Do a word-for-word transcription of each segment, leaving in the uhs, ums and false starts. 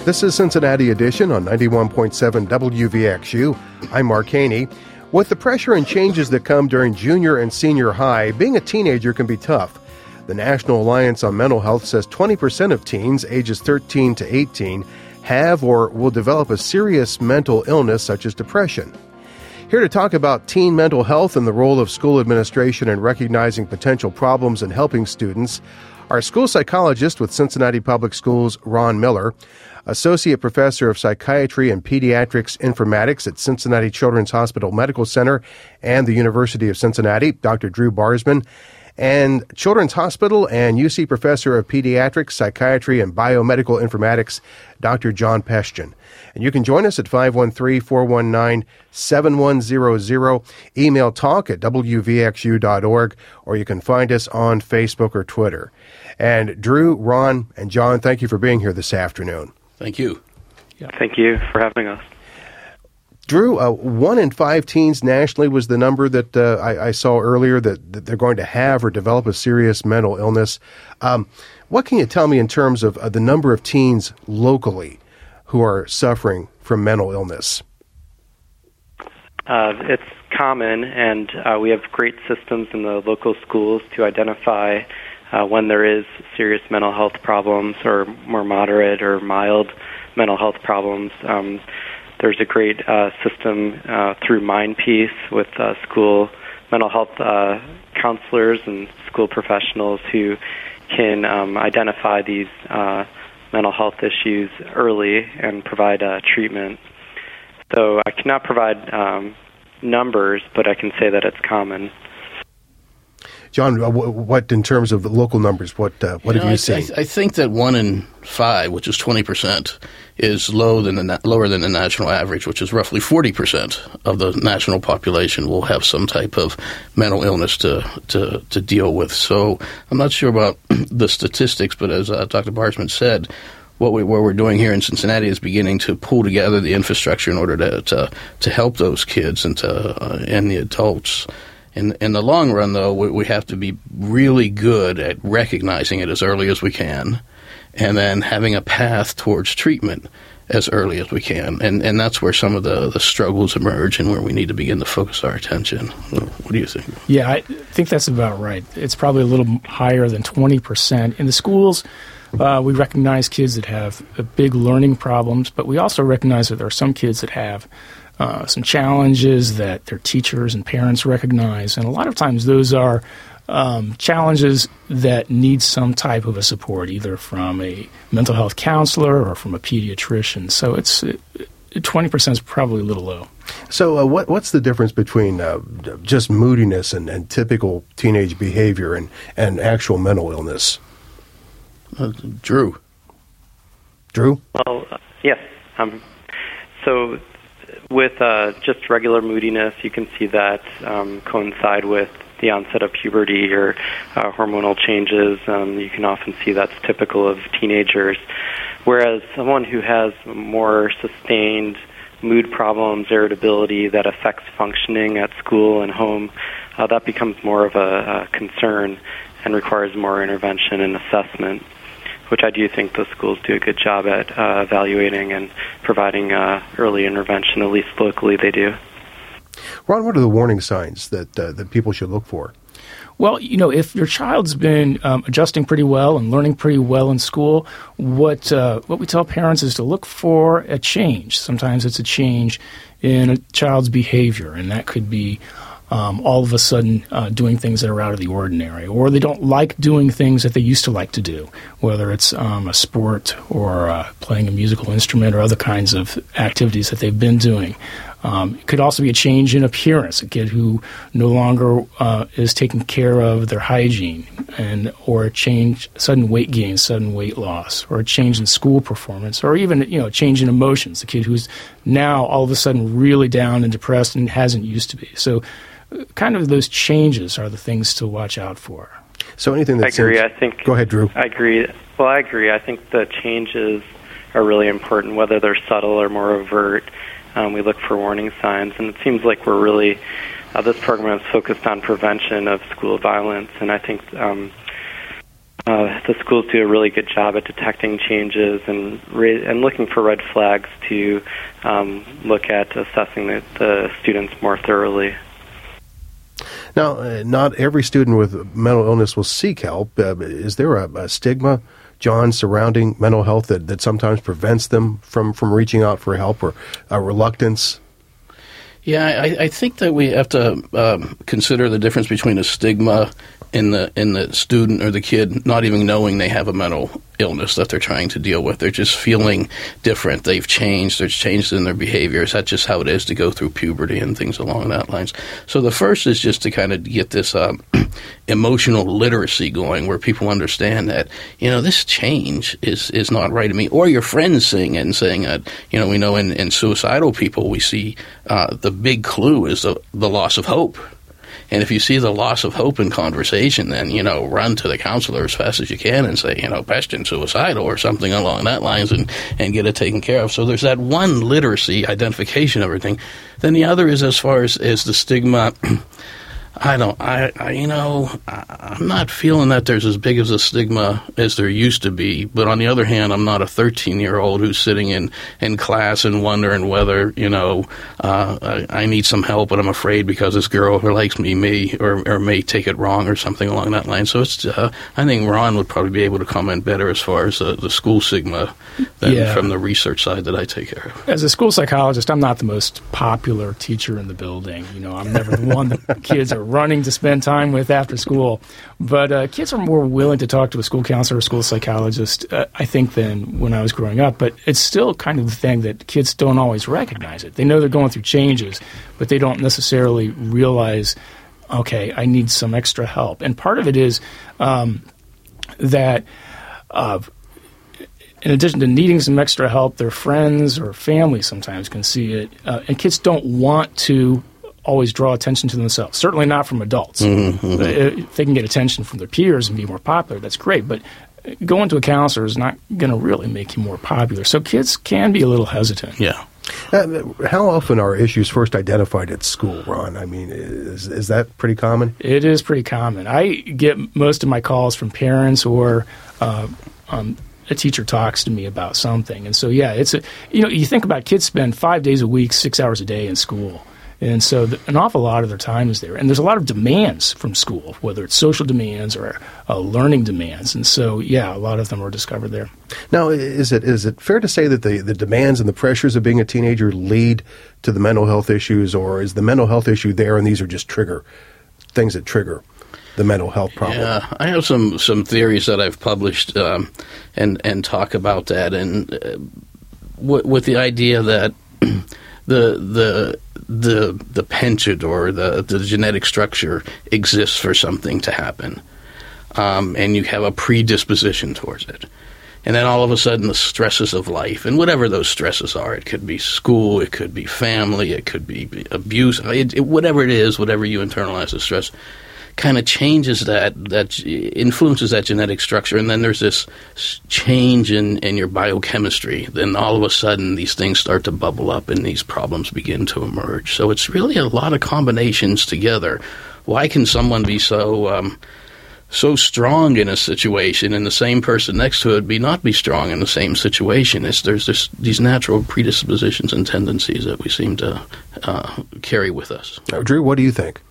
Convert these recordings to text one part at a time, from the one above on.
This is Cincinnati Edition on ninety-one point seven W V X U. I'm Mark Haney. With the pressure and changes that come during junior and senior high, being a teenager can be tough. The National Alliance on Mental Health says twenty percent of teens ages thirteen to eighteen have or will develop a serious mental illness such as depression. Here to talk about teen mental health and the role of school administration in recognizing potential problems and helping students, our school psychologist with Cincinnati Public Schools, Ron Miller, Associate Professor of Psychiatry and Pediatrics Informatics at Cincinnati Children's Hospital Medical Center and the University of Cincinnati, Doctor Drew Barsman, and Children's Hospital and U C Professor of Pediatrics, Psychiatry, and Biomedical Informatics, Doctor John Peshtian. And you can join us at five one three, four one nine, seven one zero zero, email talk at w v x u dot org, or you can find us on Facebook or Twitter. And Drew, Ron, and John, thank you for being here this afternoon. Thank you. Yeah. Thank you for having us. Drew, uh, one in five teens nationally was the number that uh, I, I saw earlier that, that they're going to have or develop a serious mental illness. Um, what can you tell me in terms of uh, the number of teens locally who are suffering from mental illness? Uh, it's common, and uh, we have great systems in the local schools to identify uh, when there is serious mental health problems or more moderate or mild mental health problems. Um, There's a great uh, system uh, through MindPeace with uh, school mental health uh, counselors and school professionals who can um, identify these uh, mental health issues early and provide uh, treatment. So I cannot provide um, numbers, but I can say that it's common. John, what in terms of local numbers, what uh, what you have know, you seen? I, I think that one in five, which is twenty percent, is low than the, lower than the national average, which is roughly forty percent of the national population will have some type of mental illness to, to, to deal with. So I'm not sure about the statistics, but as uh, Doctor Barsman said, what, we, what we're doing here in Cincinnati is beginning to pull together the infrastructure in order to to, to help those kids and, to, uh, and the adults. In, in the long run, though, we, we have to be really good at recognizing it as early as we can and then having a path towards treatment as early as we can. And and that's where some of the, the struggles emerge and where we need to begin to focus our attention. What do you think? Yeah, I think that's about right. It's probably a little higher than twenty percent. In the schools, uh, we recognize kids that have uh, big learning problems, but we also recognize that there are some kids that have Uh, some challenges that their teachers and parents recognize. And a lot of times those are um, challenges that need some type of a support, either from a mental health counselor or from a pediatrician. So it's it, twenty percent is probably a little low. So uh, what what's the difference between uh, just moodiness and, and typical teenage behavior and, and actual mental illness? Uh, Drew. Drew? Well, uh, yes. Um, so with uh, just regular moodiness, you can see that um, coincide with the onset of puberty or uh, hormonal changes. Um, you can often see that's typical of teenagers. Whereas someone who has more sustained mood problems, irritability that affects functioning at school and home, uh, that becomes more of a, a concern and requires more intervention and assessment, which I do think the schools do a good job at uh, evaluating and providing uh, early intervention, at least locally they do. Ron, what are the warning signs that uh, that people should look for? Well, you know, if your child's been um, adjusting pretty well and learning pretty well in school, what uh, what we tell parents is to look for a change. Sometimes it's a change in a child's behavior, and that could be Um, all of a sudden uh, doing things that are out of the ordinary, or they don't like doing things that they used to like to do, whether it's um, a sport or uh, playing a musical instrument or other kinds of activities that they've been doing. Um, it could also be a change in appearance, a kid who no longer uh, is taking care of their hygiene, and or a change, sudden weight gain, sudden weight loss, or a change in school performance, or even you know a change in emotions, a kid who's now all of a sudden really down and depressed and hasn't used to be. So kind of those changes are the things to watch out for. So anything that I agree. seems... I think. Go ahead, Drew. I agree. Well, I agree. I think the changes are really important, whether they're subtle or more overt. Um, we look for warning signs, and it seems like we're really uh, this program is focused on prevention of school violence, and I think um, uh, the schools do a really good job at detecting changes and ra- and looking for red flags to um, look at assessing the, the students more thoroughly. Now, uh, not every student with mental illness will seek help. Uh, is there a, a stigma, John, surrounding mental health that, that sometimes prevents them from, from reaching out for help, or a reluctance? Yeah, I, I think that we have to um, consider the difference between a stigma in the in the student or the kid not even knowing they have a mental illness that they're trying to deal with. They're just feeling different. They've changed. There's changes in their behaviors. That's just how it is to go through puberty and things along that lines. So the first is just to kind of get this um, emotional literacy going, where people understand that, you know, this change is, is not right to me. Or your friends seeing it and saying that, you know, we know in, in suicidal people we see uh, the big clue is the, the loss of hope. And if you see the loss of hope in conversation, then, you know, run to the counselor as fast as you can and say, you know, Bastion suicidal or something along that lines, and, and get it taken care of. So there's that one literacy, identification of everything. Then the other is as far as, as the stigma. I don't, I, I you know, I, I'm not feeling that there's as big as a stigma as there used to be. But on the other hand, I'm not a thirteen-year-old who's sitting in, in class and wondering whether, you know, uh, I, I need some help, but I'm afraid because this girl who likes me may or, or may take it wrong or something along that line. So it's, uh, I think Ron would probably be able to comment better as far as uh, the school stigma than yeah. from the research side that I take care of. As a school psychologist, I'm not the most popular teacher in the building. You know, I'm never the one that kids are running to spend time with after school. But uh, kids are more willing to talk to a school counselor or school psychologist, uh, I think, than when I was growing up. But it's still kind of the thing that kids don't always recognize it. They know they're going through changes, but they don't necessarily realize, okay, I need some extra help. And part of it is um, that uh, in addition to needing some extra help, their friends or family sometimes can see it. Uh, and kids don't want to always draw attention to themselves, certainly not from adults. Mm-hmm, mm-hmm. If they can get attention from their peers and be more popular, that's great. But going to a counselor is not going to really make you more popular. So kids can be a little hesitant. Yeah. Uh, how often are issues first identified at school, Ron? I mean, is is that pretty common? It is pretty common. I get most of my calls from parents or uh, um, a teacher talks to me about something. And so, yeah, it's a, you know, you think about kids spend five days a week, six hours a day in school. And so the, an awful lot of their time is there. And there's a lot of demands from school, whether it's social demands or uh, learning demands. And so, yeah, a lot of them are discovered there. Now, is it is it fair to say that the, the demands and the pressures of being a teenager lead to the mental health issues, or is the mental health issue there and these are just trigger, things that trigger the mental health problem? Yeah, I have some, some theories that I've published um, and, and talk about that, and uh, w- with the idea that the the the the penchant or the, the genetic structure exists for something to happen, um, and you have a predisposition towards it. And then all of a sudden the stresses of life, and whatever those stresses are, it could be school, it could be family, it could be abuse, it, it, whatever it is, whatever you internalize as stress, kind of changes that, that influences that genetic structure, and then there's this change in, in your biochemistry. Then all of a sudden these things start to bubble up and these problems begin to emerge. So it's really a lot of combinations together. Why can someone be so um, so strong in a situation and the same person next to it be not be strong in the same situation? It's, there's this, these natural predispositions and tendencies that we seem to uh, carry with us. Now, Drew, what do you think?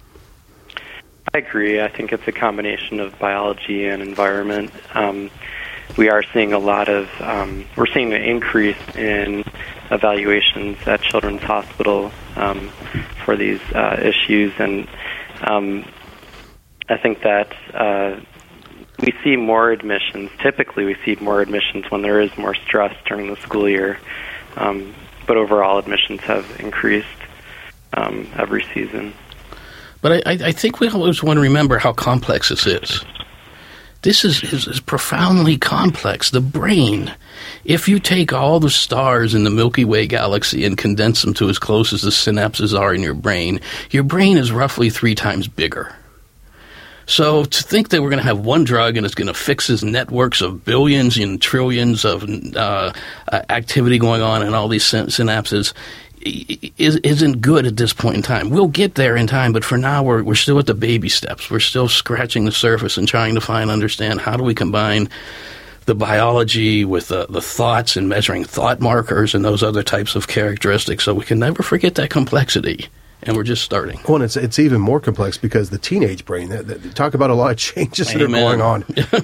I agree. I think it's a combination of biology and environment. Um, we are seeing a lot of, um, we're seeing an increase in evaluations at Children's Hospital um, for these uh, issues, and um, I think that uh, we see more admissions. Typically, we see more admissions when there is more stress during the school year, um, but overall admissions have increased um, every season. But I, I think we always want to remember how complex this is. This is, is, is profoundly complex. The brain, if you take all the stars in the Milky Way galaxy and condense them to as close as the synapses are in your brain, your brain is roughly three times bigger. So to think that we're going to have one drug and it's going to fix these networks of billions and trillions of uh, activity going on in all these syn- synapses, is, isn't good at this point in time. We'll get there in time, but for now we're we're still at the baby steps. We're still scratching the surface and trying to find understand how do we combine the biology with the, the thoughts and measuring thought markers and those other types of characteristics, so we can never forget that complexity. And we're just starting. Well, and it's it's even more complex because the teenage brain. That, that, talk about a lot of changes that Amen. are going on.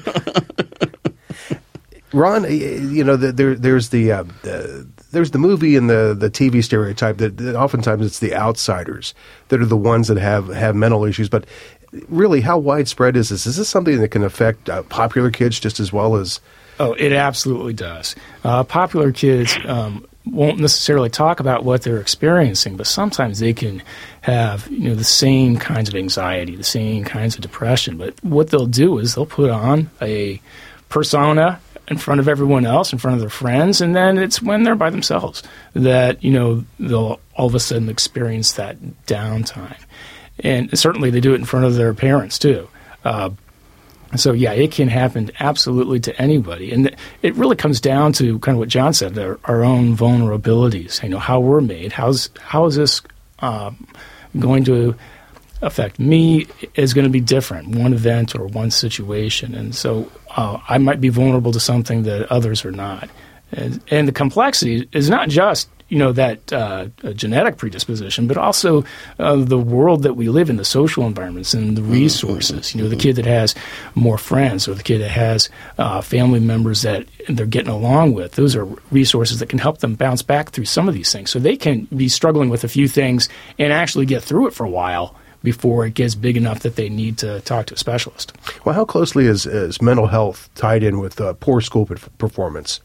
Ron, you know, the, there there's the, uh, the there's the movie and the, the T V stereotype that, that oftentimes it's the outsiders that are the ones that have, have mental issues. But really, how widespread is this? Is this something that can affect uh, popular kids just as well as? Oh, it absolutely does. Uh, popular kids um, won't necessarily talk about what they're experiencing, but sometimes they can have, you know, the same kinds of anxiety, the same kinds of depression. But what they'll do is they'll put on a persona in front of everyone else, in front of their friends, and then it's when they're by themselves that, you know, they'll all of a sudden experience that downtime. And certainly they do it in front of their parents, too. Uh, so, yeah, it can happen absolutely to anybody. And it really comes down to kind of what John said, our, our own vulnerabilities, you know, how we're made. How's, how is this uh, going to affect me is going to be different, one event or one situation. And so uh, I might be vulnerable to something that others are not. And, and the complexity is not just, you know, that uh, genetic predisposition, but also uh, the world that we live in, the social environments and the resources. You know, the kid that has more friends or the kid that has uh, family members that they're getting along with. Those are resources that can help them bounce back through some of these things. So they can be struggling with a few things and actually get through it for a while before it gets big enough that they need to talk to a specialist. Well, how closely is, is mental health tied in with uh, poor school performance?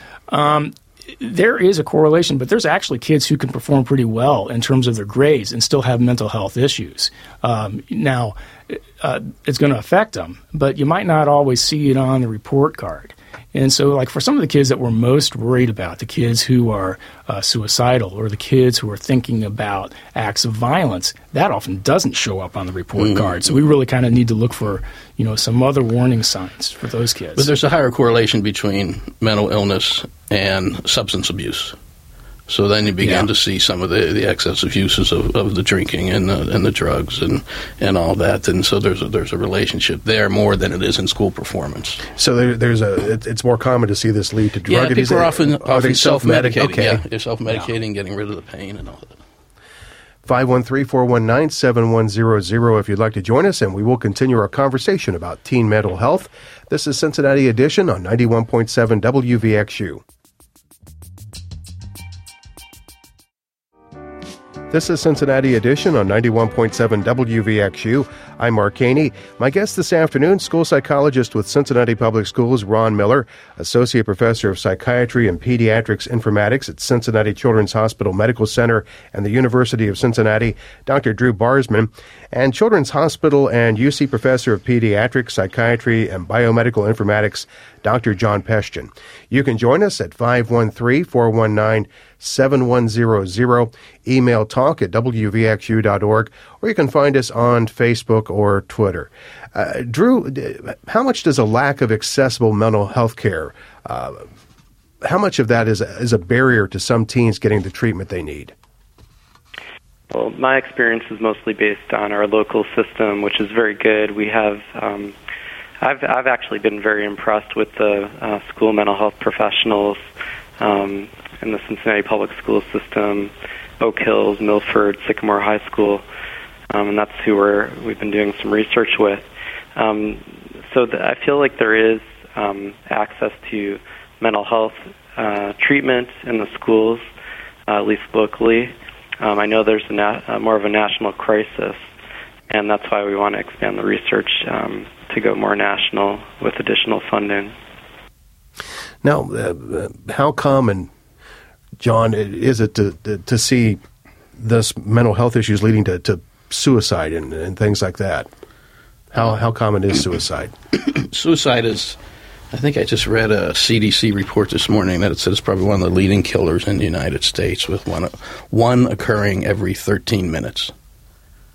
Um, there is a correlation, but there's actually kids who can perform pretty well in terms of their grades and still have mental health issues. Um, now, uh, it's going to affect them, but you might not always see it on the report card. And so, like, for some of the kids that we're most worried about, the kids who are uh, suicidal or the kids who are thinking about acts of violence, that often doesn't show up on the report mm-hmm. card. So we really kind of need to look for, you know, some other warning signs for those kids. But there's a higher correlation between mental illness and substance abuse. So then you begin yeah. to see some of the, the excessive uses of, of the drinking and the, and the drugs and, and all that. And so there's a, there's a relationship there more than it is in school performance. So there, there's a it, it's more common to see this lead to drug yeah, abuse. People are often, are often self-medicating. Okay. Yeah, they're self-medicating, yeah. getting rid of the pain and all that. five one three, four one nine, seven one zero zero if you'd like to join us, and we will continue our conversation about teen mental health. This is Cincinnati Edition on ninety-one point seven W V X U. This is Cincinnati Edition on ninety-one point seven W V X U. I'm Mark Haney. My guest this afternoon, school psychologist with Cincinnati Public Schools, Ron Miller, Associate Professor of Psychiatry and Pediatrics Informatics at Cincinnati Children's Hospital Medical Center and the University of Cincinnati, Doctor Drew Barsman, and Children's Hospital and U C Professor of Pediatrics, Psychiatry, and Biomedical Informatics, Doctor John Peshtian. You can join us at five one three, four one nine, seven one zero zero, email talk at w v x u dot org, or you can find us on Facebook or Twitter. Uh, Drew, how much does a lack of accessible mental health care, uh, how much of that is a, is a barrier to some teens getting the treatment they need? Well, my experience is mostly based on our local system, which is very good. We have, um, I've I've actually been very impressed with the uh, school mental health professionals um, in the Cincinnati Public School system, Oak Hills, Milford, Sycamore High School, um, and that's who we're, we've been doing some research with. Um, so the, I feel like there is um, access to mental health uh, treatment in the schools, uh, at least locally. Um, I know there's a na- uh, more of a national crisis, and that's why we want to expand the research um, to go more national with additional funding. Now, uh, how common, John, is it to to see this mental health issues leading to, to suicide and, and things like that? How how common is suicide? Suicide is, I think I just read a C D C report this morning that it said it's probably one of the leading killers in the United States, with one one occurring every thirteen minutes.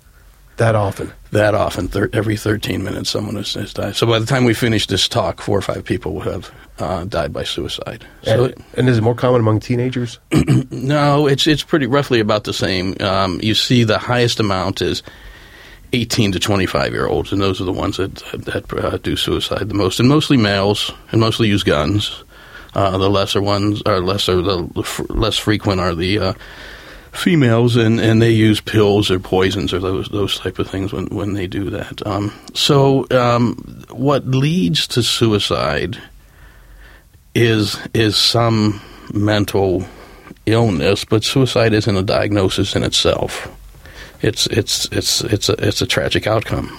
That often? That often. Thir- every thirteen minutes someone has, has died. So by the time we finish this talk, four or five people will have uh, died by suicide. So and, and is it more common among teenagers? No, it's it's pretty roughly about the same. Um, you see the highest amount is eighteen to twenty-five-year-olds, and those are the ones that, that uh, do suicide the most, and mostly males, and mostly use guns. Uh, the lesser ones are lesser, the f- less frequent are the uh, females, and, and they use pills or poisons or those those type of things when, when they do that. Um, so um, what leads to suicide is is some mental illness, but suicide isn't a diagnosis in itself. It's it's it's it's a, it's a tragic outcome.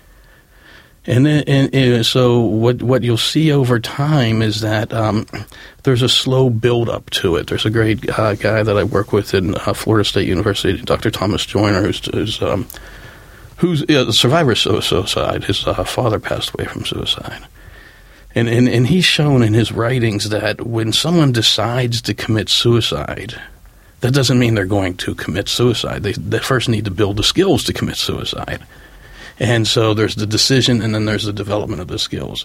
And, and, and so what what you'll see over time is that um, there's a slow build-up to it. There's a great uh, guy that I work with in uh, Florida State University, Doctor Thomas Joyner, who's, who's, um, who's uh, a survivor of suicide. His uh, father passed away from suicide. And, and, and he's shown in his writings that when someone decides to commit suicide, that doesn't mean they're going to commit suicide. They, they first need to build the skills to commit suicide. And so there's the decision, and then there's the development of the skills.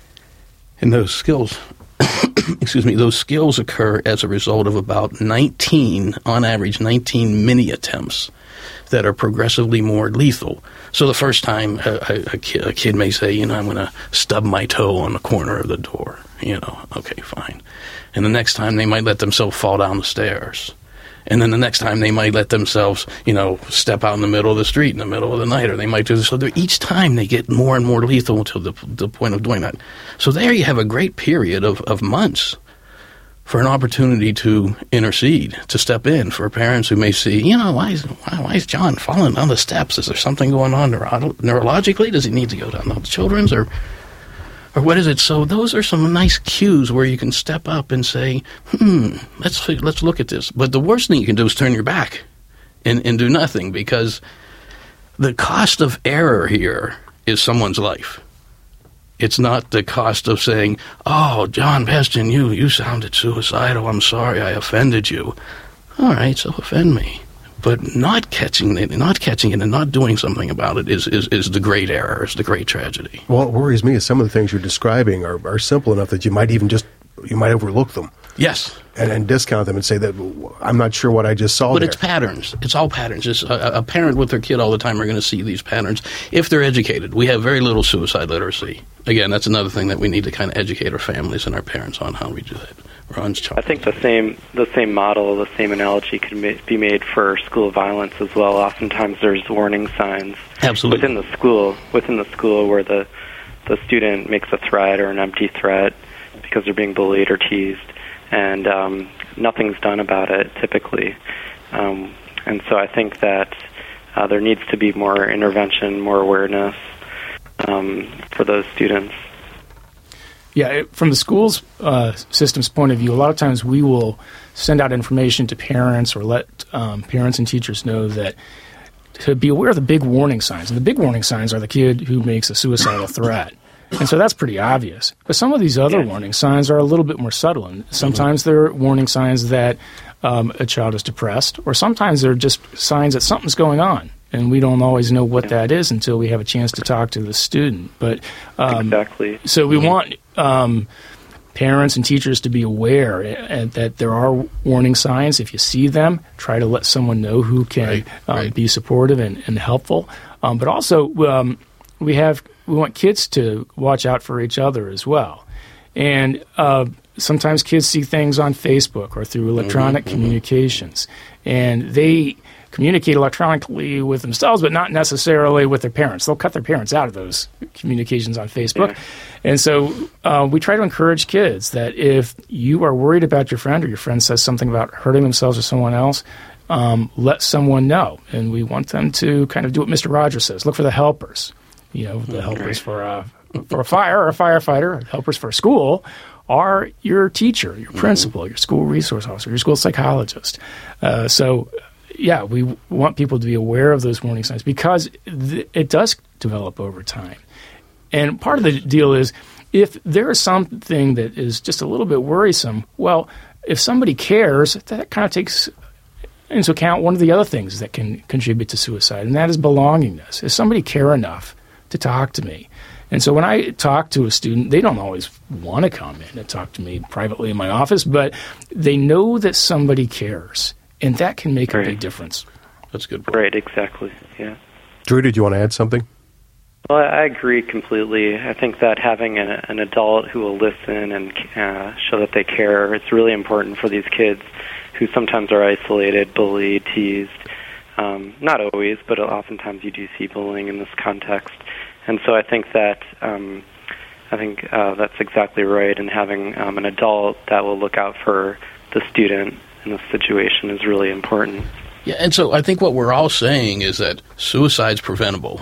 And those skills, excuse me, those skills occur as a result of about nineteen, on average, nineteen mini attempts that are progressively more lethal. So the first time a, a, a, kid, a kid may say, you know, I'm going to stub my toe on the corner of the door. You know, okay, fine. And the next time they might let themselves fall down the stairs. And then the next time they might let themselves, you know, step out in the middle of the street in the middle of the night, or they might do this. So each time they get more and more lethal until the, the point of doing that. So there you have a great period of, of months for an opportunity to intercede, to step in, for parents who may see, you know, why is, why, why is John falling down the steps? Is there something going on neuro- neurologically? Does he need to go down the children's, or or what is it? So those are some nice cues where you can step up and say, hmm, let's let's look at this. But the worst thing you can do is turn your back and, and do nothing, because the cost of error here is someone's life. It's not the cost of saying, oh, John Peston, you, you sounded suicidal. I'm sorry I offended you. All right, so offend me. But not catching it, not catching it, and not doing something about it is, is, is the great error, is the great tragedy. Well, what worries me is some of the things you're describing are, are simple enough that you might even just you might overlook them. Yes, and, and discount them and say that I'm not sure what I just saw. But there. It's patterns. It's all patterns. It's a, a parent with their kid all the time are going to see these patterns if they're educated. We have very little suicide literacy. Again, that's another thing that we need to kind of educate our families and our parents on how we do that. Ron's I think the same the same model, the same analogy can ma- be made for school violence as well. Oftentimes, there's warning signs Absolutely. within the school, within the school, where the the student makes a threat or an empty threat because they're being bullied or teased, and um, nothing's done about it typically. Um, and so, I think that uh, there needs to be more intervention, more awareness um, for those students. Yeah, it, from the school's uh, system's point of view, a lot of times we will send out information to parents or let um, parents and teachers know that to be aware of the big warning signs. And the big warning signs are the kid who makes a suicidal threat. And so that's pretty obvious. But some of these other yeah. warning signs are a little bit more subtle. And sometimes mm-hmm. they're warning signs that um, a child is depressed, or sometimes they're just signs that something's going on. And we don't always know what that is until we have a chance to talk to the student. But um, exactly. So we want um, parents and teachers to be aware and that there are warning signs. If you see them, try to let someone know who can right, um, right. be supportive and, and helpful. Um, but also, um, we have we want kids to watch out for each other as well. And uh, sometimes kids see things on Facebook or through electronic mm-hmm, communications, mm-hmm. and they communicate electronically with themselves, but not necessarily with their parents. They'll cut their parents out of those communications on Facebook. Yeah. And so uh, we try to encourage kids that if you are worried about your friend or your friend says something about hurting themselves or someone else, um, let someone know. And we want them to kind of do what Mister Rogers says. Look for the helpers. You know, the okay. helpers for a, for a fire or a firefighter, helpers for a school are your teacher, your principal, mm-hmm. your school resource officer, your school psychologist. Uh, so... Yeah, we want people to be aware of those warning signs because th- it does develop over time. And part of the deal is if there is something that is just a little bit worrisome, well, if somebody cares, that kind of takes into account one of the other things that can contribute to suicide, and that is belongingness. Does somebody care enough to talk to me? And so when I talk to a student, they don't always want to come in and talk to me privately in my office, but they know that somebody cares, and that can make right. a big difference. That's a good point. Right, exactly, yeah. Drew, did you want to add something? Well, I agree completely. I think that having an, an adult who will listen and uh, show that they care, it's really important for these kids who sometimes are isolated, bullied, teased. Um, not always, but oftentimes you do see bullying in this context. And so I think that um, I think uh, that's exactly right. And having um, an adult that will look out for the student in this situation is really important. Yeah, and so I think what we're all saying is that suicide's preventable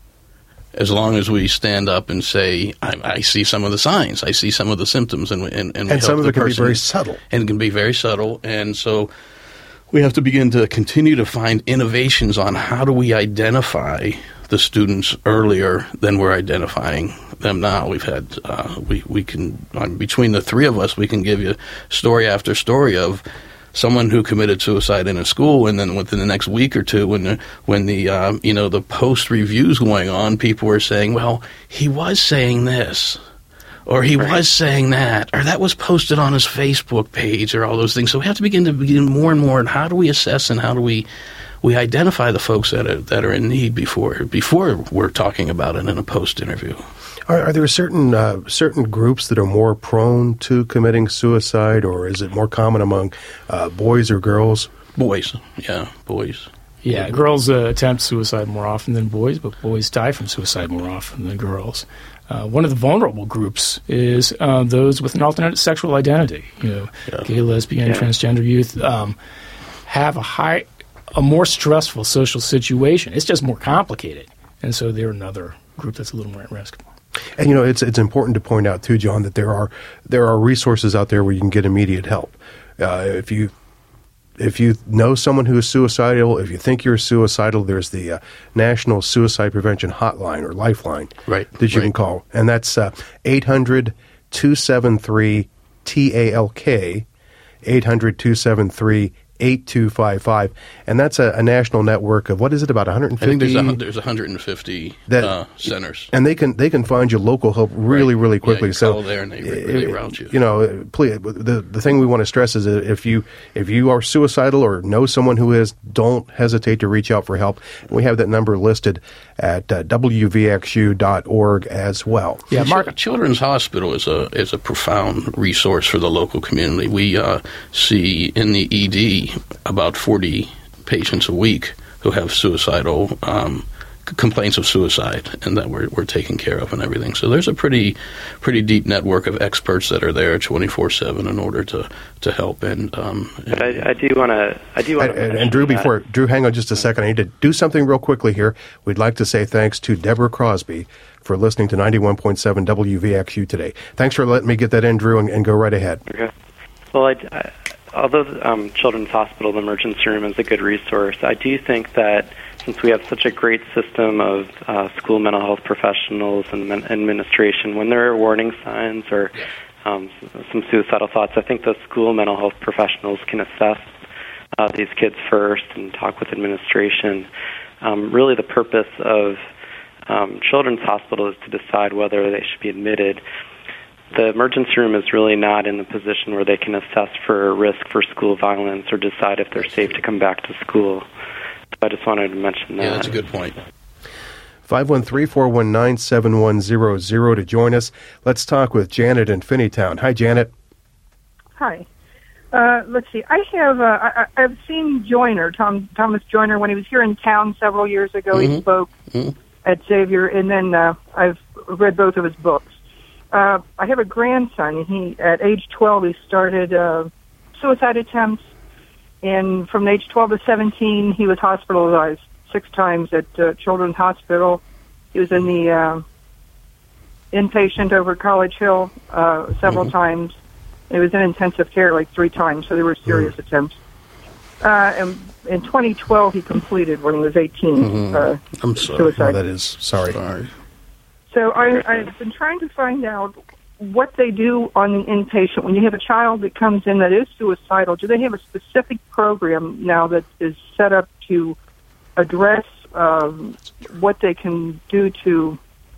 as long as we stand up and say, I, I see some of the signs, I see some of the symptoms, and and, and, we and some help of it the can person. be very subtle. And it can be very subtle. And so we have to begin to continue to find innovations on how do we identify the students earlier than we're identifying them now. We've had, uh, we, we can, um, between the three of us, we can give you story after story of someone who committed suicide in a school, and then within the next week or two, when the, when the um, you know the post reviews going on, people were saying, "Well, he was saying this, or he right. was saying that, or that was posted on his Facebook page," or all those things. So we have to begin to begin more and more. And how do we assess and how do we we identify the folks that are that are in need before before we're talking about it in a post interview? Are, are there certain uh, certain groups that are more prone to committing suicide, or is it more common among uh, boys or girls? Boys, yeah, boys. Yeah, girls uh, attempt suicide more often than boys, but boys die from suicide more often than girls. Uh, one of the vulnerable groups is uh, those with an alternate sexual identity. You know, yeah. gay, lesbian, yeah. transgender youth um, have a high, a more stressful social situation. It's just more complicated, and so they're another group that's a little more at risk. And you know, it's it's important to point out too, John, that there are there are resources out there where you can get immediate help. Uh, if you if you know someone who is suicidal, if you think you're suicidal, there's the uh, National Suicide Prevention Hotline or Lifeline right, that you right. can call, and that's uh, eight hundred, two seven three, T A L K, eight hundred, two seven three, eight two five five, and that's a, a national network of, what is it, about one hundred fifty? I think there's a, there's one hundred fifty that, uh, centers. And they can they can find you local help really, right. really quickly. Yeah, you so call there and they, they route you. You know, please, the, the thing we want to stress is that if you, if you are suicidal or know someone who is, don't hesitate to reach out for help. We have that number listed at uh, W V X U dot org as well. Yeah, Mark, Children's Hospital is a is a profound resource for the local community. We uh, see in the E D about forty patients a week who have suicidal um, complaints of suicide, and that we're we're taking care of and everything. So there's a pretty pretty deep network of experts that are there twenty-four seven in order to, to help. And, um, and but I, I do want to I do want and, and, and Drew, that. before Drew, hang on just a second. I need to do something real quickly here. We'd like to say thanks to Deborah Crosby for listening to ninety-one point seven W V X U today. Thanks for letting me get that in, Drew, and, and go right ahead. Okay. Well, I, I, although um, Children's Hospital, the emergency room, is a good resource, I do think that since we have such a great system of uh, school mental health professionals and men- administration, when there are warning signs or um, some suicidal thoughts, I think the school mental health professionals can assess uh, these kids first and talk with administration. Um, really, the purpose of um, Children's Hospital is to decide whether they should be admitted. The emergency room is really not in the position where they can assess for risk for school violence or decide if they're safe to come back to school. So I just wanted to mention that. Yeah, that's a good point. five one three, four one nine, seven one zero zero to join us. Let's talk with Janet in Finneytown. Hi, Janet. Hi. Uh, let's see. I have uh, I, I've seen Joyner, Tom Thomas Joyner, when he was here in town several years ago. Mm-hmm. He spoke mm-hmm. at Xavier, and then uh, I've read both of his books. Uh, I have a grandson. He, at age twelve, he started uh, suicide attempts, and from age twelve to seventeen, he was hospitalized six times at uh, Children's Hospital. He was in the uh, inpatient over College Hill uh, several mm-hmm. times. He was in intensive care like three times, so they were serious mm-hmm. attempts. Uh, and in twenty twelve, he completed when he was eighteen. Mm-hmm. Uh, I'm sorry. suicide. Oh, that is sorry. Sorry. So I, I've been trying to find out what they do on the inpatient when you have a child that comes in that is suicidal. Do they have a specific program now that is set up to address um, what they can do to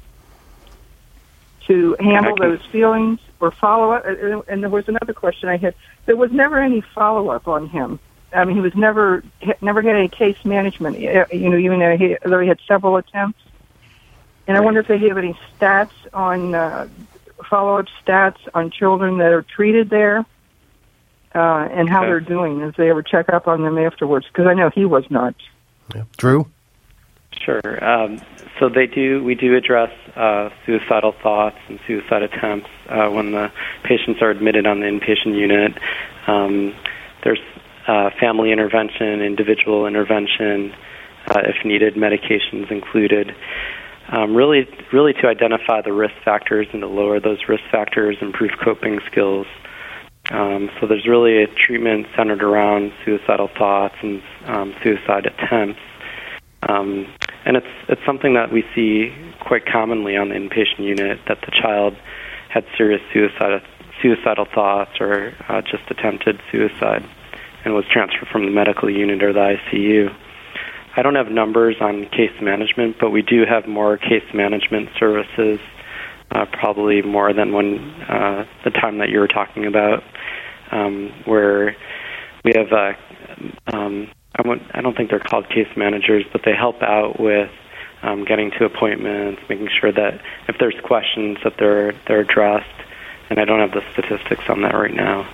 to handle those feelings or follow up? And there was another question I had. There was never any follow up on him. I mean, he was never never had any case management. You know, even though he, though he had several attempts. And I wonder if they have any stats on uh, follow-up stats on children that are treated there, uh, and how okay. they're doing. If they ever check up on them afterwards, because I know he was not. Yeah. Drew? Sure. Um, so they do. We do address uh, suicidal thoughts and suicide attempts uh, when the patients are admitted on the inpatient unit. Um, there's uh, family intervention, individual intervention, uh, if needed, medications included. Um, really, really to identify the risk factors and to lower those risk factors, improve coping skills. Um, so there's really a treatment centered around suicidal thoughts and um, suicide attempts. Um, and it's it's something that we see quite commonly on the inpatient unit, that the child had serious suicide, suicidal thoughts or uh, just attempted suicide and was transferred from the medical unit or the I C U. I don't have numbers on case management, but we do have more case management services, uh, probably more than when uh, the time that you were talking about, um, where we have, uh, um, I, won't, I don't think they're called case managers, but they help out with um, getting to appointments, making sure that if there's questions that they're they're addressed, and I don't have the statistics on that right now.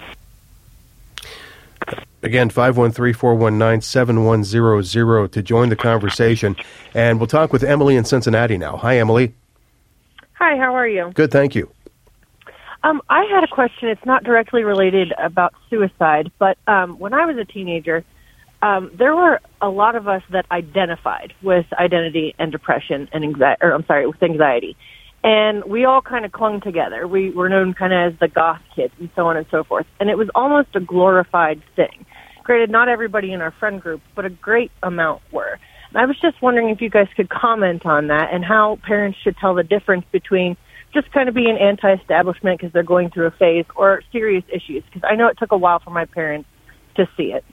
Again, five one three, four one nine, seven one zero zero to join the conversation. And we'll talk with Emily in Cincinnati now. Hi, Emily. Hi, how are you? Good, thank you. Um, I had a question. It's not directly related about suicide, but um, when I was a teenager, um, there were a lot of us that identified with identity and depression and anxiety, or I'm sorry, with anxiety. And we all kind of clung together. We were known kind of as the goth kids and so on and so forth. And it was almost a glorified thing. Granted, not everybody in our friend group, but a great amount were. And I was just wondering if you guys could comment on that and how parents should tell the difference between just kind of being anti-establishment because they're going through a phase or serious issues. Because I know it took a while for my parents to see it.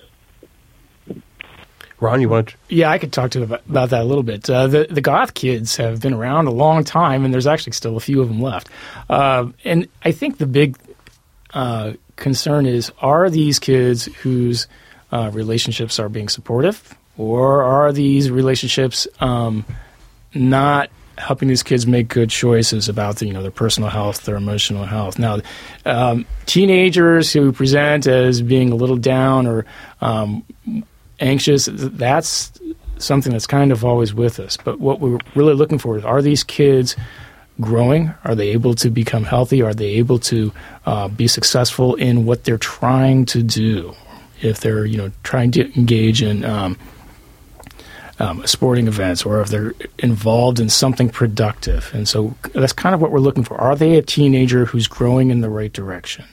Ron, you want to? Yeah, I could talk to you about, about that a little bit. Uh, the, the goth kids have been around a long time, and there's actually still a few of them left. Uh, and I think the big uh, concern is, are these kids whose uh, relationships are being supportive, or are these relationships um, not helping these kids make good choices about the, you know, their personal health, their emotional health? Now, um, teenagers who present as being a little down or um, anxious, that's something that's kind of always with us. But what we're really looking for is, are these kids growing? Are they able to become healthy? Are they able to uh, be successful in what they're trying to do? If they're, you know, trying to engage in um, um, sporting events, or if they're involved in something productive. And so that's kind of what we're looking for. Are they a teenager who's growing in the right direction?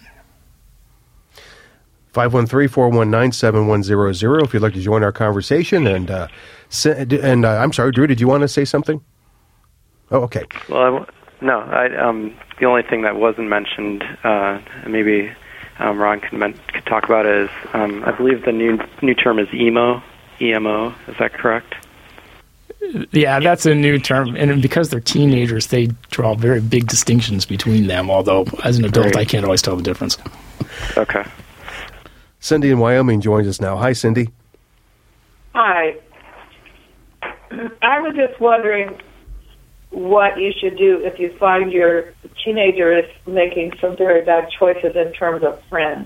five one three, four one nine, seven one zero zero if you'd like to join our conversation. And, uh, and uh, I'm sorry, Drew, did you want to say something? Oh, okay. Well, I, no, I, um, the only thing that wasn't mentioned, uh, maybe um, Ron could, men- could talk about is, um, I believe the new new term is emo, E M O, is that correct? Yeah, that's a new term, and because they're teenagers, they draw very big distinctions between them, although as an adult, I can't always tell the difference. Okay. Cindy in Wyoming joins us now. Hi, Cindy. Hi. I was just wondering what you should do if you find your teenager is making some very bad choices in terms of friends.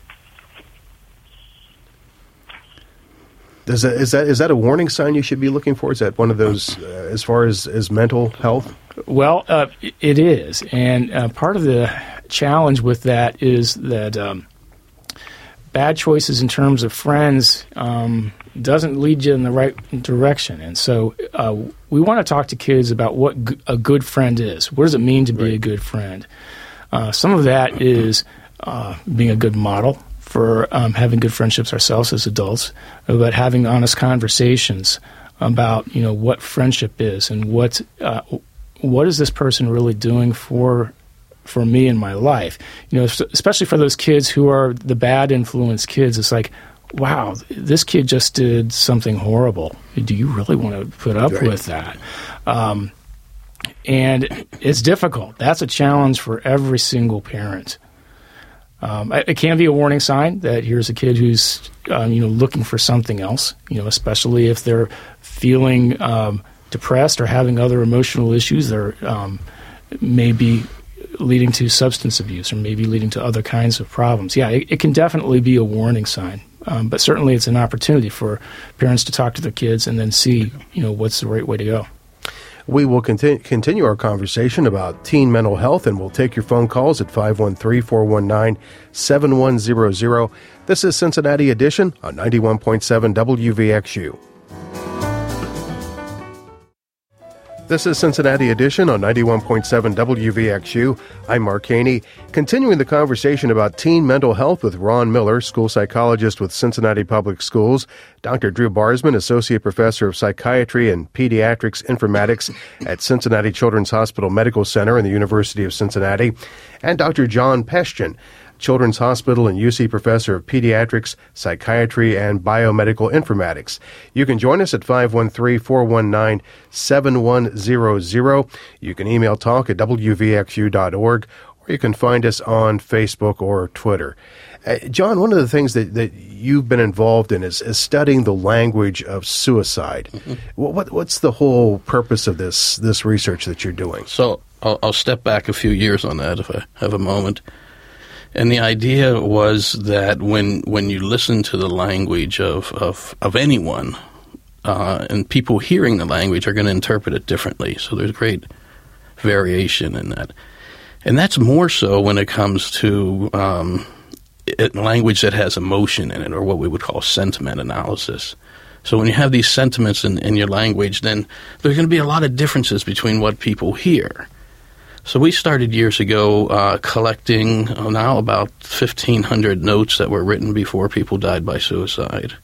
Does that, is that is that a warning sign you should be looking for? Is that one of those uh, as far as, as mental health? Well, uh, it is. And uh, part of the challenge with that is that um, bad choices in terms of friends um, doesn't lead you in the right direction. And so uh, we want to talk to kids about what g- a good friend is. What does it mean to be right. a good friend? Uh, some of that is uh, being a good model for um, having good friendships ourselves as adults, about having honest conversations about, you know, what friendship is and what uh, what is this person really doing for for me in my life. You know, especially for those kids who are the bad influence kids. It's like, wow, this kid just did something horrible. Do you really want to put up right. with that? Um, and it's difficult. That's a challenge for every single parent. Um, it can be a warning sign that here's a kid who's, um, you know, looking for something else. You know, especially if they're feeling um, depressed or having other emotional issues, they're um, maybe leading to substance abuse or maybe leading to other kinds of problems. Yeah, it, it can definitely be a warning sign. Um, but certainly it's an opportunity for parents to talk to their kids and then see, you know, what's the right way to go. We will conti- continue our conversation about teen mental health, and we'll take your phone calls at five one three, four one nine, seven one zero zero. This is Cincinnati Edition on ninety-one point seven W V X U. This is Cincinnati Edition on ninety-one point seven W V X U. I'm Mark Haney, continuing the conversation about teen mental health with Ron Miller, school psychologist with Cincinnati Public Schools, Doctor Drew Barsman, Associate Professor of Psychiatry and Pediatrics Informatics at Cincinnati Children's Hospital Medical Center and the University of Cincinnati, and Doctor John Peshtian, Children's Hospital and U C Professor of Pediatrics, Psychiatry, and Biomedical Informatics. You can join us at five one three, four one nine, seven one zero zero. You can email talk at w v x u dot org, or you can find us on Facebook or Twitter. Uh, John, one of the things that, that you've been involved in is, is studying the language of suicide. Mm-hmm. What, what, what's the whole purpose of this, this research that you're doing? So I'll, I'll step back a few years on that if I have a moment. And the idea was that when when you listen to the language of, of, of anyone, uh, and people hearing the language are going to interpret it differently. So there's great variation in that. And that's more so when it comes to um, it, language that has emotion in it, or what we would call sentiment analysis. So when you have these sentiments in, in your language, then there's going to be a lot of differences between what people hear. So we started years ago uh, collecting uh, now about fifteen hundred notes that were written before people died by suicide.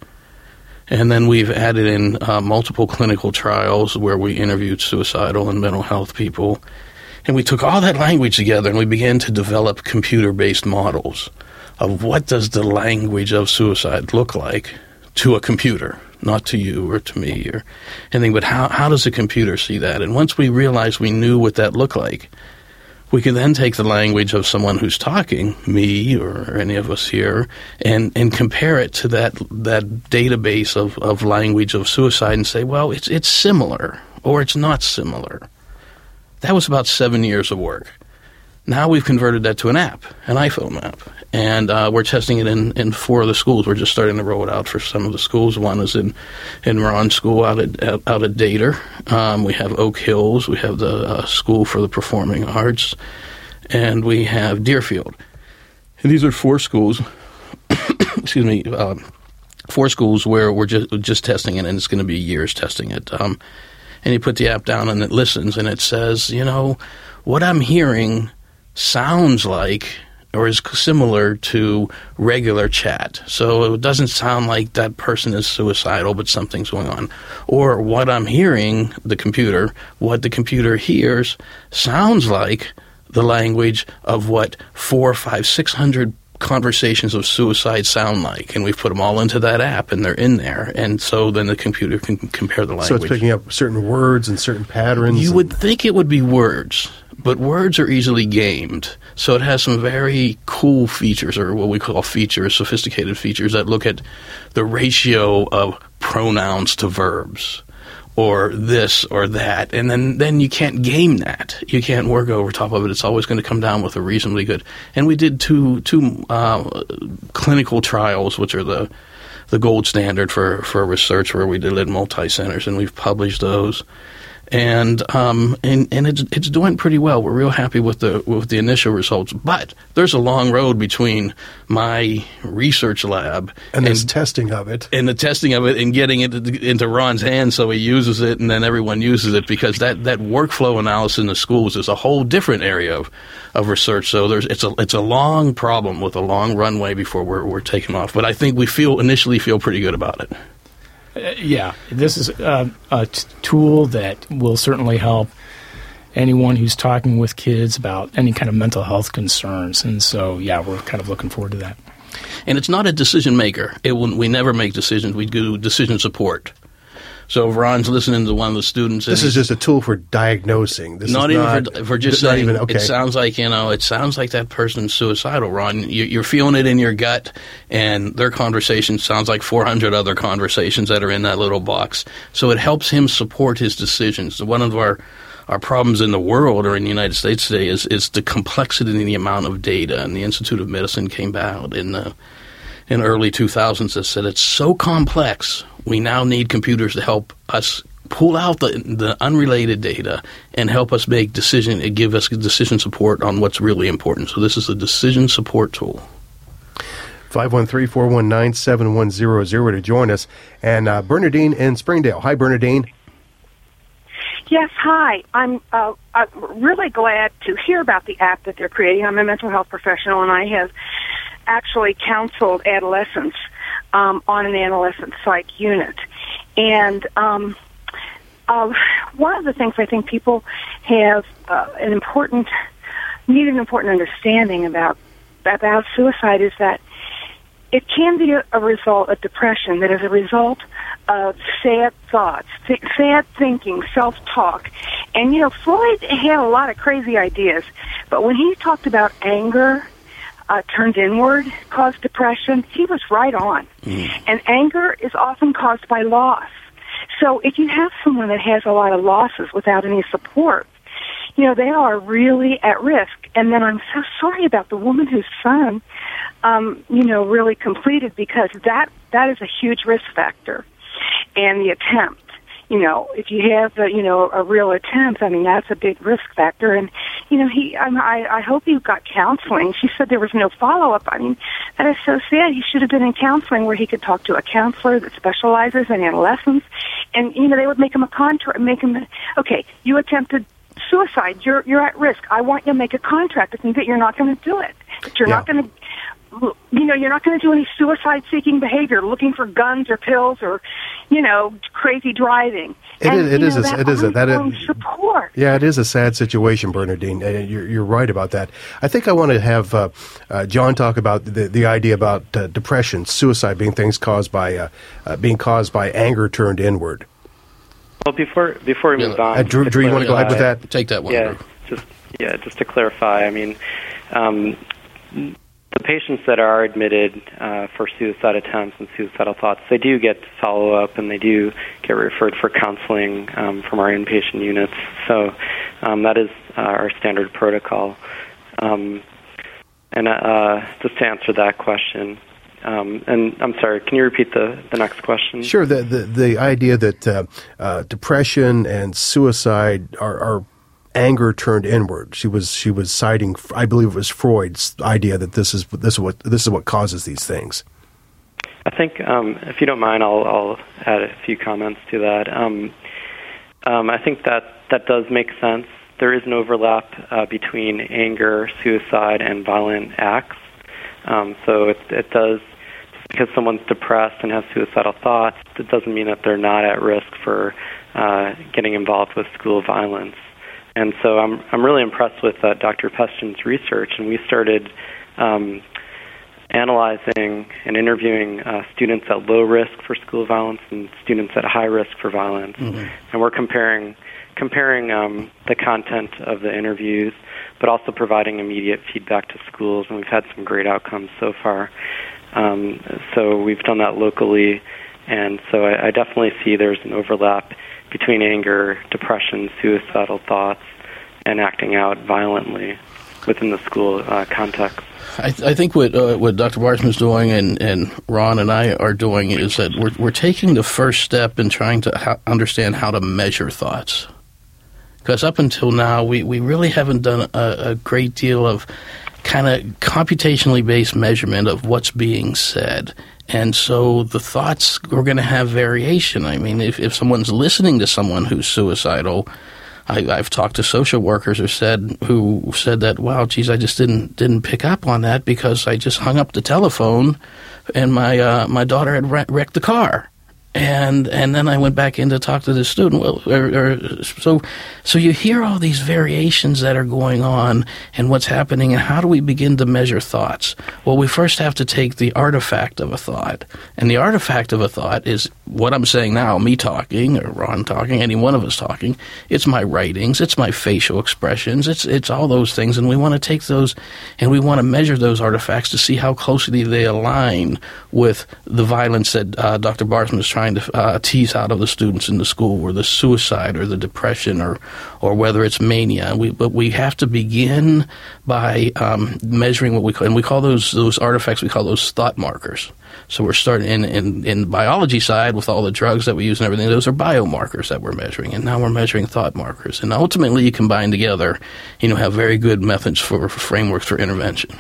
And then we've added in uh, multiple clinical trials where we interviewed suicidal and mental health people. And we took all that language together and we began to develop computer-based models of what does the language of suicide look like to a computer, not to you or to me or anything, but how, how does a computer see that? And once we realized we knew what that looked like, we could then take the language of someone who's talking, me or any of us here, and, and compare it to that that database of, of language of suicide and say, well, it's it's similar or it's not similar. That was about seven years of work. Now we've converted that to an app, an iPhone app, and uh, we're testing it in, in four of the schools. We're just starting to roll it out for some of the schools. One is in, in Ron's school out at, out at Dater. Um, we have Oak Hills. We have the uh, School for the Performing Arts, and we have Deerfield. And these are four schools, excuse me, um, four schools where we're just, just testing it, and it's going to be years testing it. Um, and you put the app down, and it listens, and it says, you know, what I'm hearing sounds like or is similar to regular chat. So it doesn't sound like that person is suicidal, but something's going on. Or what I'm hearing, the computer, what the computer hears sounds like the language of what four, five, six hundred conversations of suicide sound like. And we've put them all into that app, and they're in there. And so then the computer can compare the language. So it's picking up certain words and certain patterns? You and... would think it would be words. But words are easily gamed, so it has some very cool features, or what we call features, sophisticated features, that look at the ratio of pronouns to verbs, or this or that, and then, then you can't game that. You can't work over top of it. It's always going to come down with a reasonably good. And we did two two uh, clinical trials, which are the the gold standard for, for research, where we did it at multi-centers, and we've published those. And um and, and it's it's doing pretty well. We're real happy with the with the initial results. But there's a long road between my research lab and this testing of it, and the testing of it, and getting it into Ron's hands so he uses it, and then everyone uses it, because that, that workflow analysis in the schools is a whole different area of, of research. So there's it's a it's a long problem with a long runway before we're we're taking off. But I think we feel initially feel pretty good about it. Uh, yeah, this is uh, a t- tool that will certainly help anyone who's talking with kids about any kind of mental health concerns. And so, yeah, we're kind of looking forward to that. And it's not a decision maker. It will, we never make decisions. We do decision support. So if Ron's listening to one of the students, this is just a tool for diagnosing. This not is even not, for, for just not saying. Even, okay. It sounds like you know. It sounds like that person's suicidal, Ron. You, you're feeling it in your gut, and their conversation sounds like four hundred other conversations that are in that little box. So it helps him support his decisions. One of our Our problems in the world or in the United States today is, is the complexity and the amount of data. And the Institute of Medicine came out in the in early two thousands that said it's so complex, we now need computers to help us pull out the, the unrelated data and help us make decision and give us decision support on what's really important. So this is a decision support tool. five one three, four one nine, seven one zero zero to join us. And uh, Bernadine in Springdale. Hi, Bernadine. Yes, hi. I'm, uh, I'm really glad to hear about the app that they're creating. I'm a mental health professional, and I have actually counseled adolescents um, on an adolescent psych unit. And um, uh, one of the things I think people have uh, an important, need an important understanding about about suicide is that it can be a, a result of depression that is a result of sad thoughts, th- sad thinking, self-talk. And, you know, Freud had a lot of crazy ideas, but when he talked about anger uh, turned inward caused depression, he was right on. Mm. And anger is often caused by loss. So if you have someone that has a lot of losses without any support, you know, they are really at risk. And then I'm so sorry about the woman whose son, um, you know, really completed, because that that is a huge risk factor. And the attempt, you know, if you have, a, you know, a real attempt, I mean, that's a big risk factor. And, you know, he, I, I hope he got counseling. She said there was no follow-up. I mean, that is so sad. He should have been in counseling where he could talk to a counselor that specializes in adolescents. And, you know, they would make him a contract, make him, okay, you attempted suicide. You're you're at risk. I want you to make a contract with me that you're not going to do it. That you're yeah. not going to, you know, you're not going to do any suicide-seeking behavior, looking for guns or pills or, you know, crazy driving. It and, is. It is. know, A, it is. A, that is support. Yeah, it is a sad situation, Bernadine. Uh, you're, you're right about that. I think I want to have uh, uh, John talk about the the idea about uh, depression, suicide being things caused by uh, uh, being caused by anger turned inward. Well, before before we yeah, move on, uh, Drew, Drew you want to go ahead with that? Take that one. Yeah, Drew. just yeah, just to clarify. I mean, um, the patients that are admitted uh, for suicide attempts and suicidal thoughts, they do get follow up and they do get referred for counseling um, from our inpatient units. So um, that is uh, our standard protocol. Um, and uh, just to answer that question. Um, and I'm sorry, can you repeat the, the next question? Sure. The the, the idea that uh, uh, depression and suicide are, are anger turned inward. She was she was citing, I believe it was Freud's idea that this is this is what this is what causes these things. I think, um, if you don't mind, I'll, I'll add a few comments to that. Um, um, I think that that does make sense. There is an overlap uh, between anger, suicide, and violent acts. Um, so it, it does, just because someone's depressed and has suicidal thoughts, it doesn't mean that they're not at risk for uh, getting involved with school violence. And so I'm I'm really impressed with uh, Doctor Peston's research, and we started um, analyzing and interviewing uh, students at low risk for school violence and students at high risk for violence, mm-hmm. and we're comparing comparing um, the content of the interviews, but also providing immediate feedback to schools, and we've had some great outcomes so far. Um, so we've done that locally, and so I, I definitely see there's an overlap between anger, depression, suicidal thoughts, and acting out violently within the school uh, context. I, th- I think what uh, what Doctor Bartman's doing and, and Ron and I are doing is that we're we're taking the first step in trying to ha- understand how to measure thoughts. Because up until now, we, we really haven't done a, a great deal of kind of computationally based measurement of what's being said. And so the thoughts are going to have variation. I mean, if, if someone's listening to someone who's suicidal, I, I've talked to social workers who said who said that, wow, geez, I just didn't didn't pick up on that because I just hung up the telephone and my uh, my daughter had wrecked the car. And and then I went back in to talk to the student. Well, or, or, so so you hear all these variations that are going on and what's happening, and how do we begin to measure thoughts? Well, we first have to take the artifact of a thought, and the artifact of a thought is what I'm saying now, me talking or Ron talking, any one of us talking. It's my writings, it's my facial expressions, it's it's all those things, and we want to take those and we want to measure those artifacts to see how closely they align with the violence that uh, Doctor Barsman is trying to uh, tease out of the students in the school, or the suicide, or the depression, or or whether it's mania. We, but we have to begin by um, measuring what we call, and we call those those artifacts, we call those thought markers. So we're starting in, in, in the biology side with all the drugs that we use and everything. Those are biomarkers that we're measuring, and now we're measuring thought markers. And ultimately, you combine together, you know, have very good methods for, for frameworks for intervention.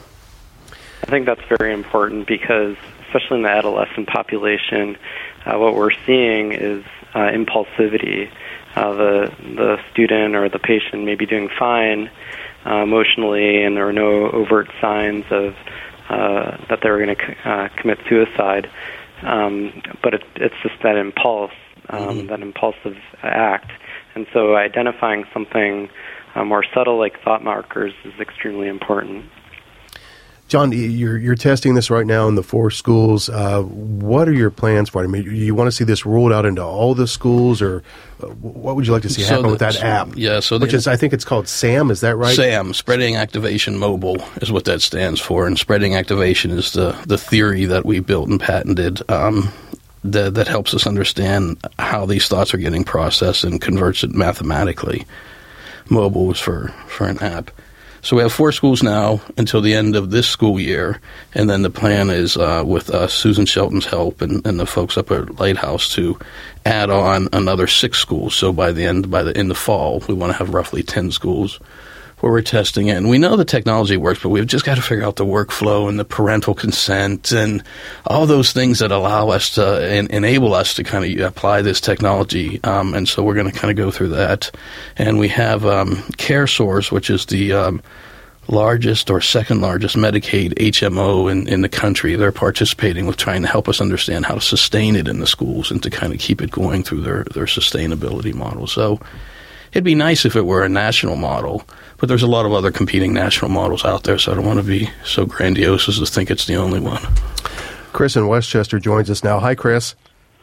I think that's very important because, especially in the adolescent population, uh, what we're seeing is uh, impulsivity. Uh, the the student or the patient may be doing fine uh, emotionally, and there are no overt signs of uh, that they're going to c- uh, commit suicide. Um, but it, it's just that impulse, um, mm-hmm. that impulsive act. And so identifying something uh, more subtle like thought markers is extremely important. John, you're you're testing this right now in the four schools. Uh, what are your plans for it? I mean, you want to see this rolled out into all the schools, or what would you like to see happen so the, with that so, app? Yeah, so which the, is I think it's called SAM. Is that right? SAM, Spreading Activation Mobile, is what that stands for, and spreading activation is the the theory that we built and patented. Um, that that helps us understand how these thoughts are getting processed and converts it mathematically. Mobile is for for an app. So we have four schools now until the end of this school year, and then the plan is uh, with uh, Susan Shelton's help and, and the folks up at Lighthouse to add on another six schools. So by the end, by the in the fall, we want to have roughly ten schools where we're testing it. And we know the technology works, but we've just got to figure out the workflow and the parental consent and all those things that allow us to en- enable us to kind of apply this technology. Um, and so we're going to kind of go through that. And we have um, CareSource, which is the um, largest or second largest Medicaid H M O in, in the country. They're participating with trying to help us understand how to sustain it in the schools and to kind of keep it going through their, their sustainability model. So it'd be nice if it were a national model, but there's a lot of other competing national models out there, so I don't want to be so grandiose as to think it's the only one. Chris in Westchester joins us now. Hi, Chris.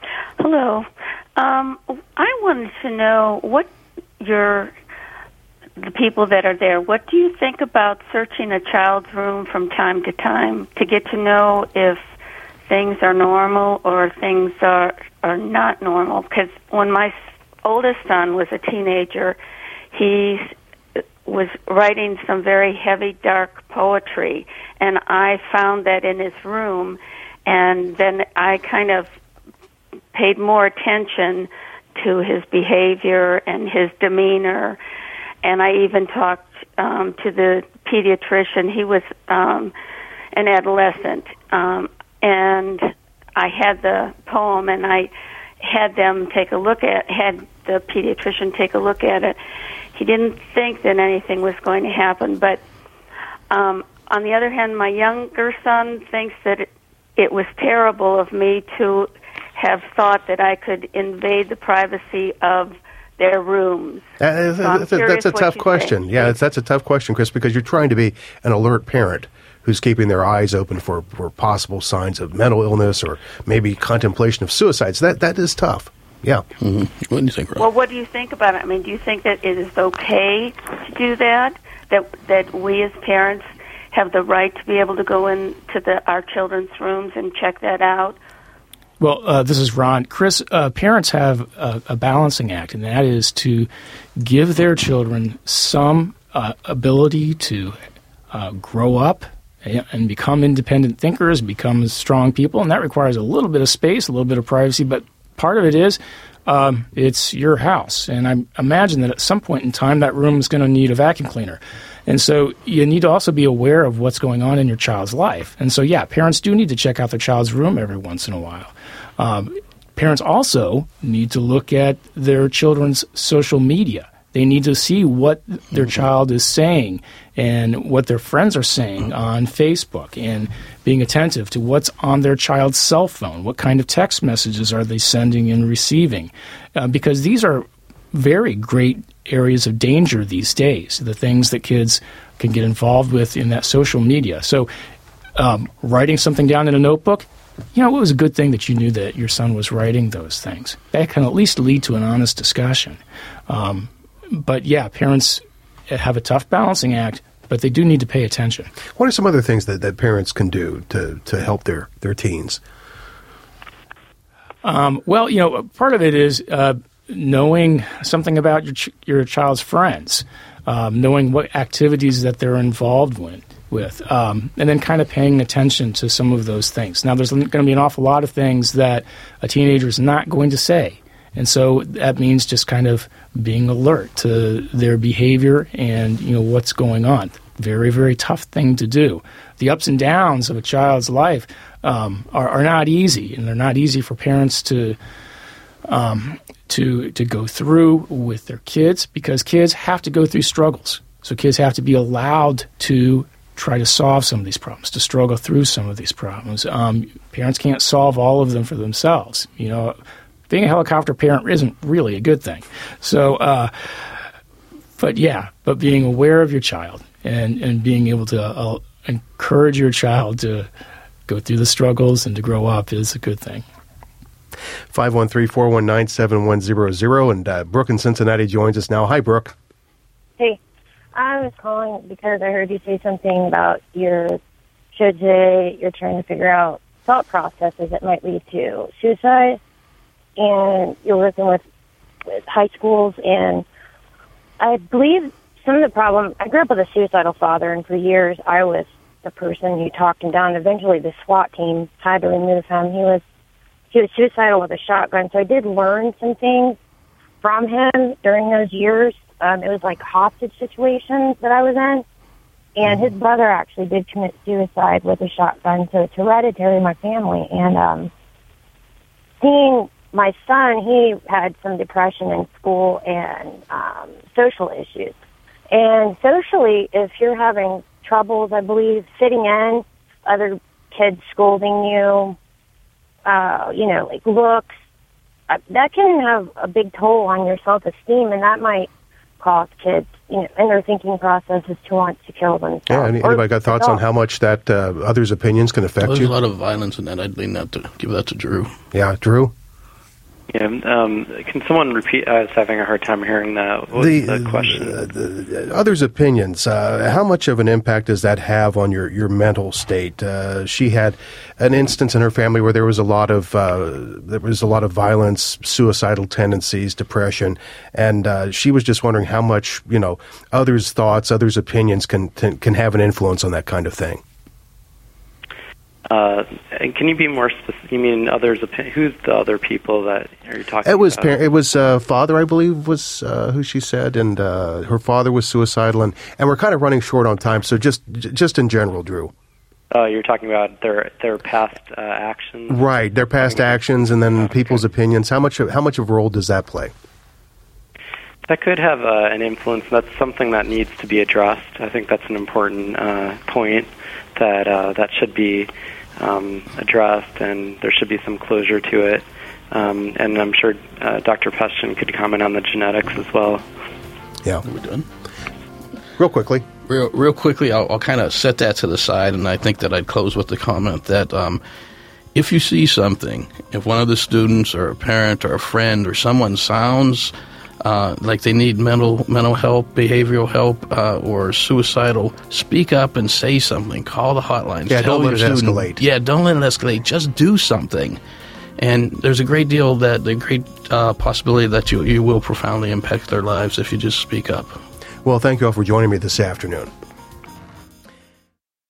Hello. Um, I wanted to know what your the people that are there, what do you think about searching a child's room from time to time to get to know if things are normal or things are, are not normal? Because when my oldest son was a teenager, he was writing some very heavy, dark poetry, and I found that in his room, and then I kind of paid more attention to his behavior and his demeanor, and I even talked um, to the pediatrician. He was um, an adolescent, um, and I had the poem, and I had them take a look at, had the pediatrician take a look at it. He didn't think that anything was going to happen, but um, on the other hand, my younger son thinks that it, it was terrible of me to have thought that I could invade the privacy of their rooms. Uh, so that's, a, that's a tough question. Think. Yeah, that's, that's a tough question, Chris, because you're trying to be an alert parent who's keeping their eyes open for, for possible signs of mental illness or maybe contemplation of suicide. So that, that is tough. Yeah. Mm-hmm. What do you think, Rob? Well, what do you think about it? I mean, do you think that it is okay to do that? That that we as parents have the right to be able to go into the, our children's rooms and check that out? Well, uh, this is Ron. Chris, uh, parents have a, a balancing act, and that is to give their children some uh, ability to uh, grow up and become independent thinkers, become strong people, and that requires a little bit of space, a little bit of privacy, but part of it is um, it's your house. And I imagine that at some point in time that room is going to need a vacuum cleaner. And so you need to also be aware of what's going on in your child's life. And so, yeah, parents do need to check out their child's room every once in a while. Um, parents also need to look at their children's social media. They need to see what their child is saying and what their friends are saying on Facebook. And being attentive to what's on their child's cell phone, what kind of text messages are they sending and receiving, uh, because these are very great areas of danger these days, the things that kids can get involved with in that social media. So um, writing something down in a notebook, you know, it was a good thing that you knew that your son was writing those things. That can at least lead to an honest discussion. Um, but yeah, parents have a tough balancing act, but they do need to pay attention. What are some other things that, that parents can do to, to help their, their teens? Um, well, you know, part of it is uh, knowing something about your ch- your child's friends, um, knowing what activities that they're involved with, with um, and then kind of paying attention to some of those things. Now, there's going to be an awful lot of things that a teenager is not going to say, and so that means just kind of being alert to their behavior and, you know, what's going on. Very, very tough thing to do. The ups and downs of a child's life um, are, are not easy, and they're not easy for parents to um, to to go through with their kids, because kids have to go through struggles. So kids have to be allowed to try to solve some of these problems, to struggle through some of these problems. Um, parents can't solve all of them for themselves. You know, being a helicopter parent isn't really a good thing. So, uh, but yeah, but being aware of your child and, and being able to uh, encourage your child to go through the struggles and to grow up is a good thing. five one three, four one nine, seven one zero zero, and uh, Brooke in Cincinnati joins us now. Hi, Brooke. Hey, I was calling because I heard you say something about your kids today. You're trying to figure out thought processes that might lead to suicide, and you're working with, with high schools, and I believe some of the problem, I grew up with a suicidal father, and for years I was the person who talked him down. Eventually the SWAT team had to remove him. He was He was suicidal with a shotgun, so I did learn some things from him during those years. Um, it was like hostage situations that I was in, and his brother actually did commit suicide with a shotgun, so it's hereditary in my family. And um, seeing my son, he had some depression in school and um, social issues. And socially, if you're having troubles, I believe, fitting in, other kids scolding you, Uh, you know, like looks, uh, that can have a big toll on your self-esteem, and that might cause kids, you know, in their thinking processes to want to kill themselves. Yeah, any, anybody got thoughts on how much that uh, others' opinions can affect There's you? There's a lot of violence in that. I'd lean that to give that to Drew. Yeah, Drew? Yeah, um, can someone repeat? I was having a hard time hearing that. What was the, the question? Uh, the, others' opinions. Uh, how much of an impact does that have on your, your mental state? Uh, she had an instance in her family where there was a lot of uh, there was a lot of violence, suicidal tendencies, depression, and uh, she was just wondering how much, you know, others' thoughts, others' opinions can can have an influence on that kind of thing. Uh, and can you be more specific? You mean others? Who's the other people that are you talking it was about? Par- it was uh, father, I believe, was uh, who she said, and uh, her father was suicidal, and, and we're kind of running short on time. So just just in general, Drew. Uh, you're talking about their their past uh, actions, right? Their past actions, and then okay. people's opinions. How much of, how much of a role does that play? That could have uh, an influence. That's something that needs to be addressed. I think that's an important uh, point that uh, that should be um, addressed, and there should be some closure to it. Um, and I'm sure uh, Doctor Pestian could comment on the genetics as well. Yeah, are we done? Real quickly, real real quickly, I'll, I'll kind of set that to the side, and I think that I'd close with the comment that um, if you see something, if one of the students or a parent or a friend or someone sounds Uh, like they need mental mental help, behavioral help, uh, or suicidal, speak up and say something. Call the hotlines. Yeah, Tell don't let your it student, escalate. Yeah, don't let it escalate. Just do something. And there's a great deal that, a great uh, possibility that you, you will profoundly impact their lives if you just speak up. Well, thank you all for joining me this afternoon.